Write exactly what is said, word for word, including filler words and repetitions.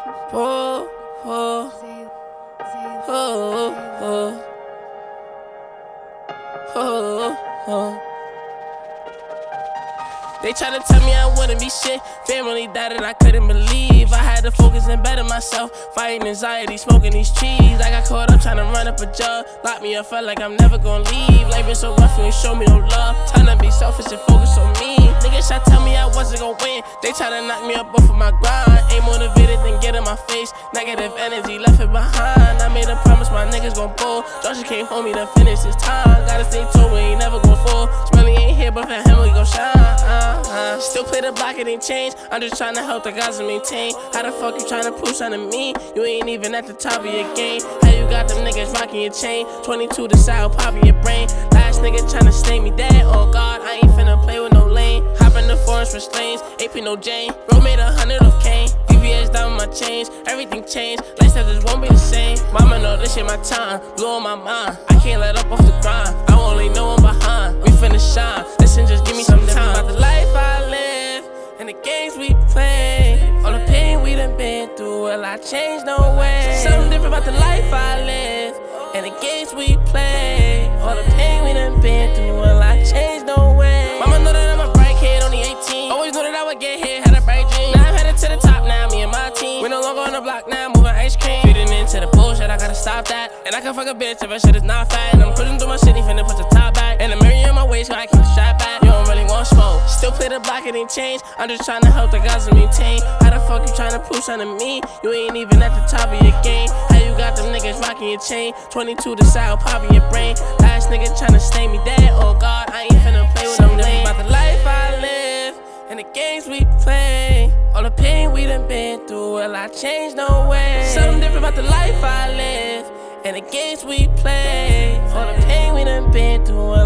Oh, oh, oh, oh, oh, oh. They tryna tell me I wouldn't be shit. Family died and I couldn't believe. I had to focus and better myself. Fighting anxiety, smoking these trees. I got caught up tryna run up a job. Lock me up, felt like I'm never gonna leave. Life been so rough, you ain't show me no love. Time to be selfish and focus on me. Niggas try to tell me I wasn't gonna win. They tryna knock me up off of my grind. Ain't motivated, then get in my face. Negative energy, left it behind. I made a promise my niggas gon' pull. Joshua came home, he done finished his time. Gotta stay tuned, we ain't never gon' fall. Smelly ain't here, but for him we gon' shine. Uh, uh. Still play the block, it ain't changed. I'm just tryna help the guys to maintain. How the fuck you tryna prove something to me? You ain't even at the top of your game. How you got them niggas rocking your chain? twenty-two to side, popping your brain. Last nigga tryna stay me dead. Oh God, I ain't finna play with no lane. Hop in the forest for lanes. A P no Jane. Bro made a hundred of Kane. V V S down with my chains. Everything changed. Lifestyle just won't be the same. Mama know this shit my time. Blowing my mind. I can't let up off the grind. I only know I'm behind. We finna shine. Listen, just give me some time. About the life I live and the games we play. All the pain we done been through. Will I change? No way. Something different about the life I live and the games we play. All the pain we done been through. Will I change? No way. Mama know that I'm a bright kid, only eighteen. Always knew that I would get here, had a bright dream. Now I'm headed to the top now, me and my team. We no longer on the block now, moving ice cream. Feeding into the bullshit, I gotta stop that. And I can fuck a bitch if that shit is not fat. And I'm cruising through my city, finna put the top back. And the mirror in my waist, so I keep the strap back. You don't really want smoke. Still play the block, it ain't changed. I'm just tryna help the guys to maintain. How the fuck you tryna prove something to me? You ain't even at the top of your game. How you got them niggas rocking your chain? twenty-two to side, popping your brain. Last nigga tryna stay me dead. Oh God, I ain't finna play with no lane. About the life I live and the games we play. All the pain we done been through. Will I change? No way. Something different about the life I live and the games we play. All the pain we done been through.